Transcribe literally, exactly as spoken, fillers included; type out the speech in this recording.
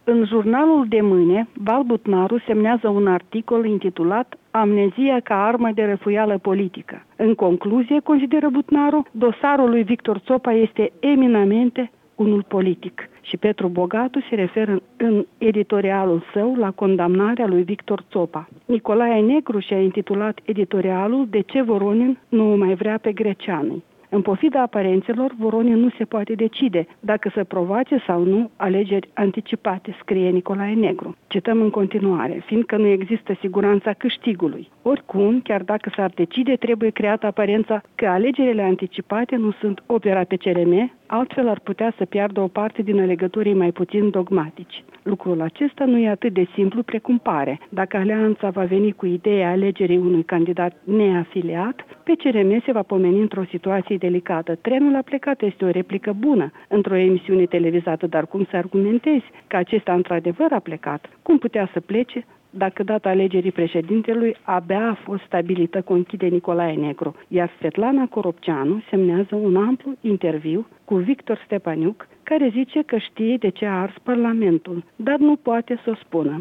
În jurnalul de mâine, Val Butnaru semnează un articol intitulat Amnezia ca armă de răfuială politică. În concluzie, consideră Butnaru, dosarul lui Victor Țopa este eminamente unul politic. Și Petru Bogatu se referă în, în editorialul său la condamnarea lui Victor Țopa. Nicolae Negru și-a intitulat editorialul De ce Voronin nu o mai vrea pe Greceanu. În pofida aparențelor, Voronin nu se poate decide dacă să provoace sau nu alegeri anticipate, scrie Nicolae Negru. Cităm în continuare, fiindcă nu există siguranța câștigului. Oricum, chiar dacă s-ar decide, trebuie creată aparența că alegerile anticipate nu sunt opera P C R M, altfel ar putea să piardă o parte din alegătorii mai puțin dogmatici. Lucrul acesta nu e atât de simplu precum pare. Dacă alianța va veni cu ideea alegerii unui candidat neafiliat, P C R M se va pomeni într-o situație delicată. Trenul a plecat este o replică bună într-o emisiune televizată, dar cum să argumentezi că acesta într-adevăr a plecat? Cum putea să plece dacă data alegerii președintelui abia a fost stabilită, conchide Nicolae Negru, iar Svetlana Coropceanu semnează un amplu interviu cu Victor Stepaniuc, care zice că știe de ce a ars Parlamentul, dar nu poate să o spună.